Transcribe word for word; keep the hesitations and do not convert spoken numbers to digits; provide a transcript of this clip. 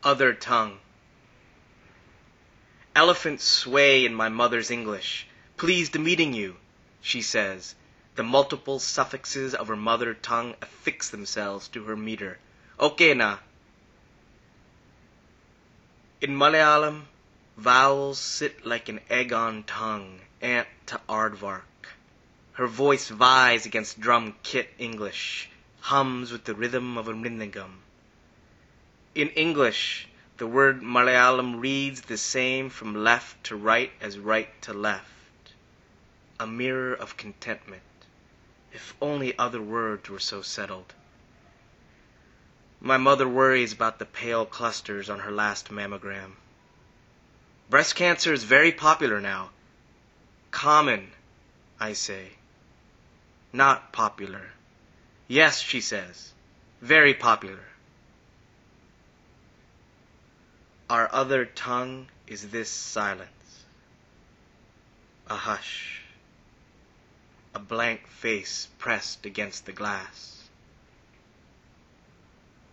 Other tongue. Elephants sway in my mother's English. Pleased to meeting you, she says. The multiple suffixes of her mother tongue affix themselves to her meter. Okay na. In Malayalam, vowels sit like an egg on tongue, aunt to aardvark. Her voice vies against drum kit English, hums with the rhythm of a mridangam. In English, the word Malayalam reads the same from left to right as right to left. A mirror of contentment. If only other words were so settled. My mother worries about the pale clusters on her last mammogram. Breast cancer is very popular now. Common, I say. Not popular. Yes, she says. Very popular. Our other tongue is this silence. A hush. A blank face pressed against the glass.